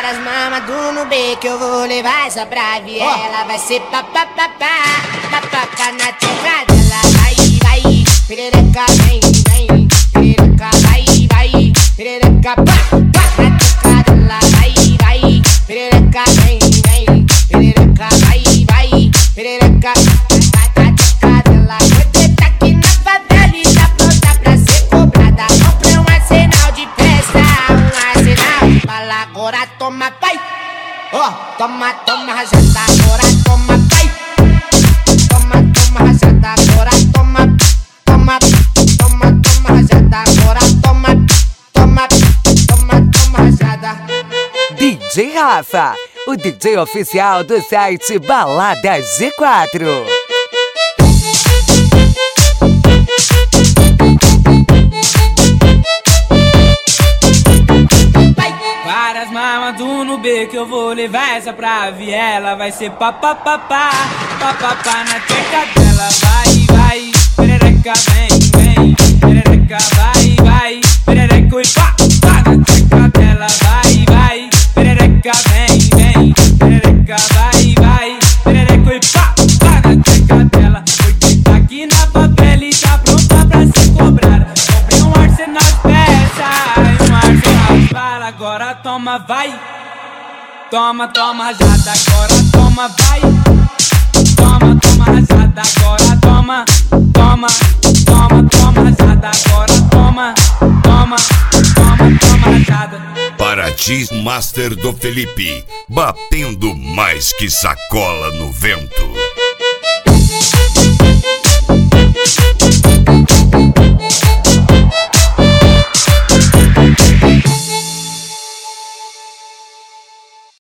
Várias mamas do Nubê que eu vou levar essa pra viela. Vai ser papapá, papapá na tecla dela. Vai, vai, perereca, vem, vem. Perereca, vai, vai, perereca, pá, pá na tecla dela. Vai, vai, perereca, vem, vem. Perereca, vai, vai, perereca, na tecla dela. Você tá aqui na favela e tá pronta pra ser cobrada. Comprei um arsenal de festa, um arsenal de bala. Agora toma, vai. Toma, toma, rajada, agora toma, vai. Toma, toma, rajada, agora toma. Toma, toma, toma, rajada, agora toma. Toma, toma, toma, rajada. DJ Rafa, o DJ oficial do site Balada G4. Várias mamas do Nubê que eu vou levar essa pra viela. Vai ser papapá, papapá na teca dela. Vai, vai, perereca, vem, vem. Perereca, vai, vai, perereca e pá, pá na teca dela. Vai, vai, perereca, vem, vem. Perereca, vai, vai, perereca e pá, pá na teca dela. Porque tá aqui na favela e tá pronta pra ser cobrada. Comprei um arsenal de peça, um arsenal de bala. Agora toma, vai. Toma, toma, rajada, agora toma, vai. Toma, toma, rajada, agora toma. Toma, toma, toma, rajada, agora toma. Toma, toma, toma, rajada. Paraty Master do Felipe, batendo mais que sacola no vento.